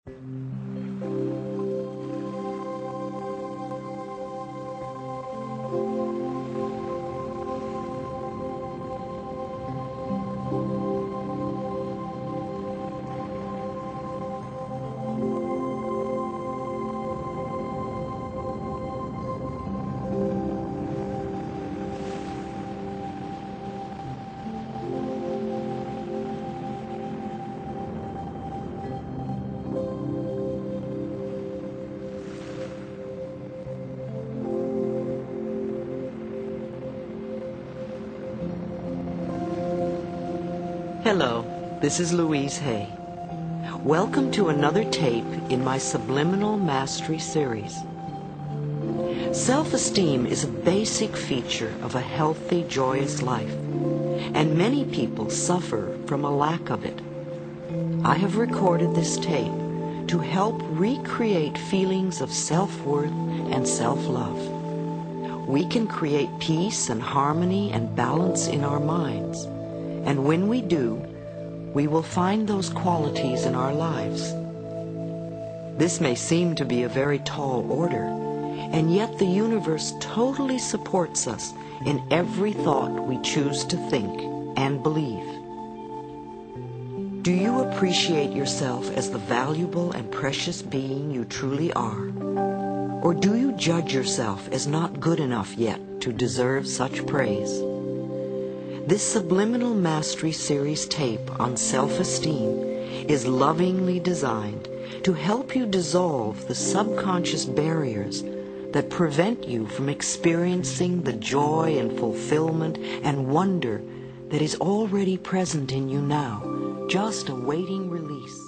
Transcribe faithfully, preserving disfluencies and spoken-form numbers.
Hello, this is Louise Hay. Welcome to another tape in my Subliminal Mastery series. Self-esteem is a basic feature of a healthy, joyous life, and many people suffer from a lack of it. I have recorded this tape to help recreate feelings of self-worth and self-love. We can create peace and harmony and balance in our minds. And when we do, we will find those qualities in our lives. This may seem to be a very tall order, and yet the universe totally supports us in every thought we choose to think and believe. Do you appreciate yourself as the valuable and precious being you truly are? Or do you judge yourself as not good enough yet to deserve such praise? This Subliminal Mastery Series tape on self-esteem is lovingly designed to help you dissolve the subconscious barriers that prevent you from experiencing the joy and fulfillment and wonder that is already present in you now, just awaiting release.